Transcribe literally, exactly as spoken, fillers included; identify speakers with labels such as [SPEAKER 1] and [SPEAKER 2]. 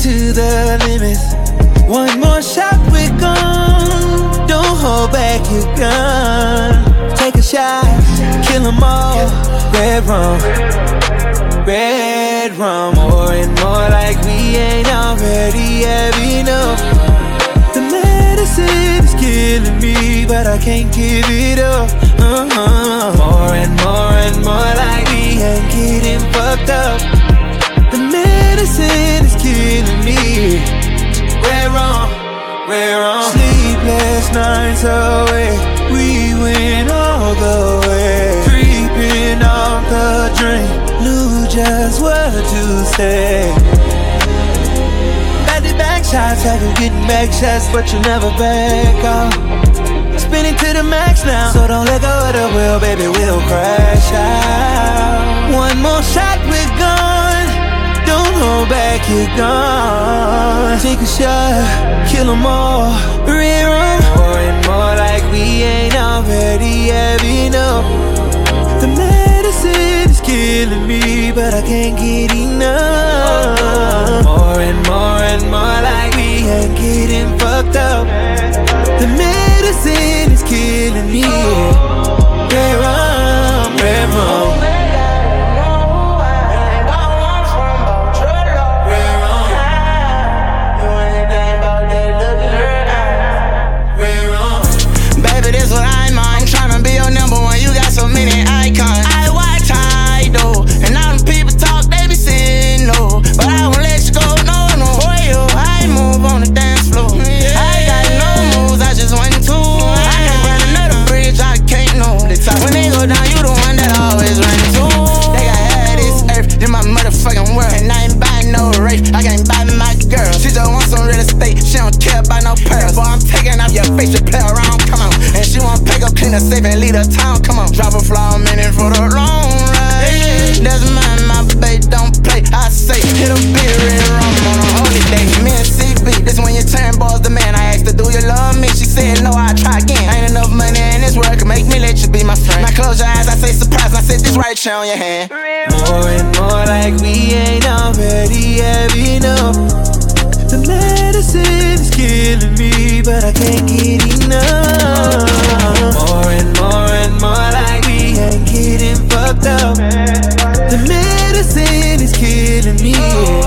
[SPEAKER 1] to the limits. One more shot, we're gone. Don't hold back your gun. Take a shot, kill 'em all. Red rum, red rum. More and more like we ain't already have enough. The medicine is killing me, but I can't give it up. Uh-huh. More and more and more like we ain't getting fucked up. The medicine is killing me. Red rum, red rum. Sleepless nights away, we went all the way. Creeping off the drink, knew just what to say. Back to back shots, have you getting back shots, but you never back out. Spinning to the max now, so don't let go of the wheel, baby, we'll crash out. One more shot, we're gone. Don't hold back, you're gone. Take a shot, kill 'em all. Rerun. More and more like we ain't already have enough. The medicine is killing me, but I can't get enough. More and more and more like we ain't getting fucked up. The medicine is killing me. Red rum, red rum.
[SPEAKER 2] So many icons, I watch high though, and all them people talk, they be saying no, but I won't let you go, no, no. Boy, yo, I move on the dance floor. I got no moves, I just went to. I can't burn another bridge, I can't know. When they go down, you the one that always run to. They got had this earth in my motherfucking world, and I ain't buying no rape, I can't buy my girl. She just wants some real estate, she don't care about no pearls. Boy, I'm taking off your face, you play around, come on. And she won't pay, go clean the safe and leave the town, come on. Drop a fly a minute for the long ride. That's mine, my babe, don't play. I say, hit a beer and rum on a holiday. Me and C B, this when you turn boss the man. I asked her, do you love me? She said, no, I try again. Ain't enough money in this world can make me let you be my friend. Now close your eyes, I say surprise, and I said this right here on your hand.
[SPEAKER 1] More and more like we ain't already have enough. The medicine is killing me, but I can't get enough. More and more and more like we ain't getting fucked up. The medicine is killing me.